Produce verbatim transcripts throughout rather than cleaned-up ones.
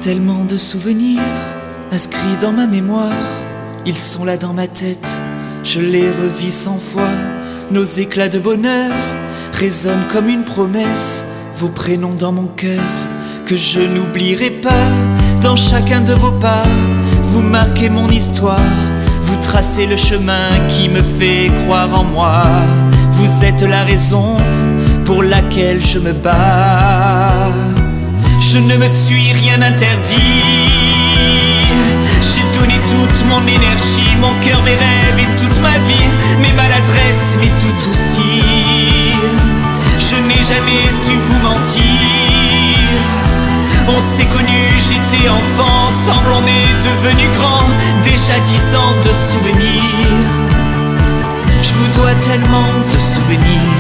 Tellement de souvenirs inscrits dans ma mémoire, ils sont là dans ma tête, je les revis cent fois. Nos éclats de bonheur résonnent comme une promesse, vos prénoms dans mon cœur que je n'oublierai pas. Dans chacun de vos pas, vous marquez mon histoire, vous tracez le chemin qui me fait croire en moi. Vous êtes la raison pour laquelle je me bats. Je ne me suis rien interdit, j'ai donné toute mon énergie, mon cœur, mes rêves et toute ma vie, mes maladresses, mais tout aussi. Je n'ai jamais su vous mentir. On s'est connus, j'étais enfant, ensemble on est devenus grands, déjà dix ans de souvenirs. Je vous dois tellement de souvenirs.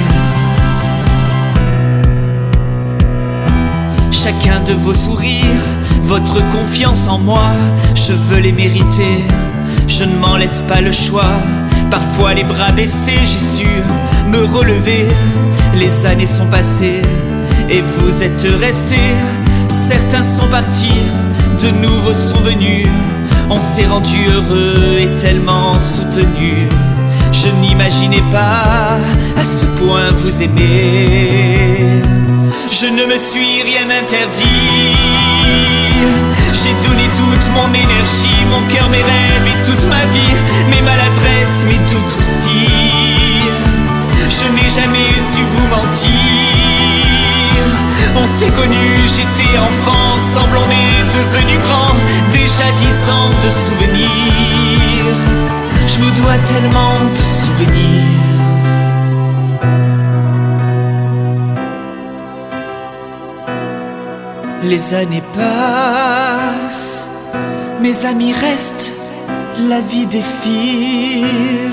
Chacun de vos sourires, votre confiance en moi, je veux les mériter, je ne m'en laisse pas le choix. Parfois les bras baissés, j'ai su me relever. Les années sont passées et vous êtes restés. Certains sont partis, de nouveaux sont venus. On s'est rendu heureux et tellement soutenus. Je n'imaginais pas à ce point vous aimer. Je ne me suis rien interdit, j'ai donné toute mon énergie, mon cœur, mes rêves et toute ma vie, mes maladresses, mais tout aussi. Je n'ai jamais su vous mentir. On s'est connus, j'étais enfant, ensemble on est devenus grands, déjà dix ans de souvenirs. Je vous dois tellement de souvenirs. Les années passent, mes amis restent, la vie défile.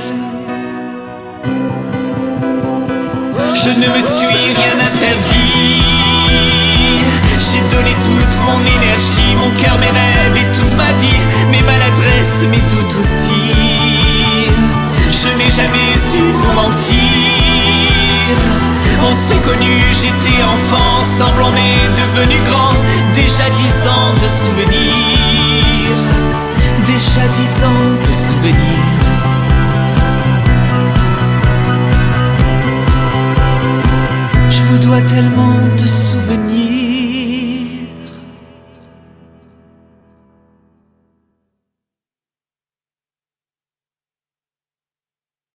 Je ne me suis rien interdit, j'ai donné toute mon énergie, mon cœur, mes rêves et toute ma vie, mes maladresses, mais tout aussi. Je n'ai jamais su vous mentir. On s'est connus, j'étais enfant, ensemble on est devenus grands, déjà dix ans de souvenirs, déjà dix ans de souvenirs. Je vous dois tellement